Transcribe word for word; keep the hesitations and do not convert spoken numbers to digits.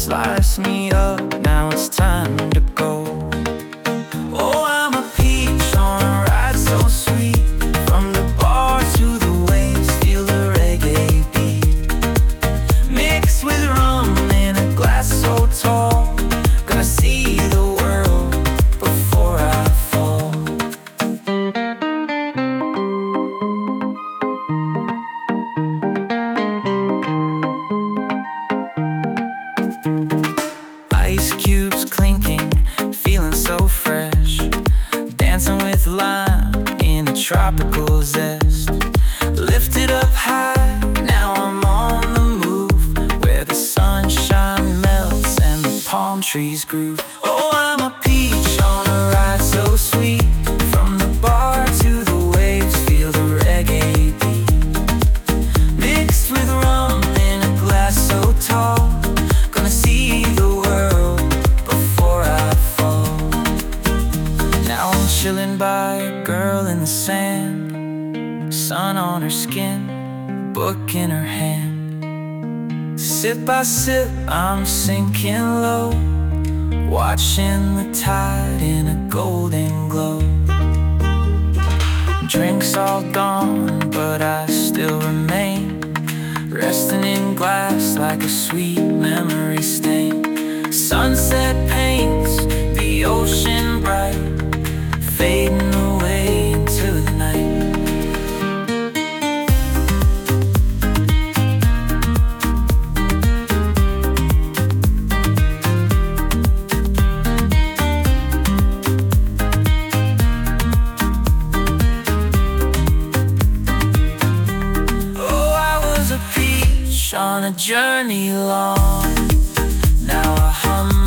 slice me up, now it's time to go. Oh, I'm a peach on a ride so sweet. From the bar to the waves, feel the reggae beat. Mixed with rum in a glass so tall, gonna see the world before I fall. Ice cubes clinking, feeling so fresh. Dancing with lime in a tropical zest. Lifted up high, now I'm on the move, where the sunshine melts and the palm trees groove. Oh, I'm a peach on a ride so sweet. From the bar to the waves, feel the reggae beat. Mixed with rum in a glass so tall, gonna see the world before I fall. Now I'm chilling by a girl in the sand, sun on her skin, book in her hand. Sip by sip, I'm sinking low, watching the tide in a golden glow. Drinks all gone, but I still remain, resting in glass like a sweet memory stain. Sunset paints the ocean bright, fading away into the night. Oh, I was a peach on a journey long, now I hum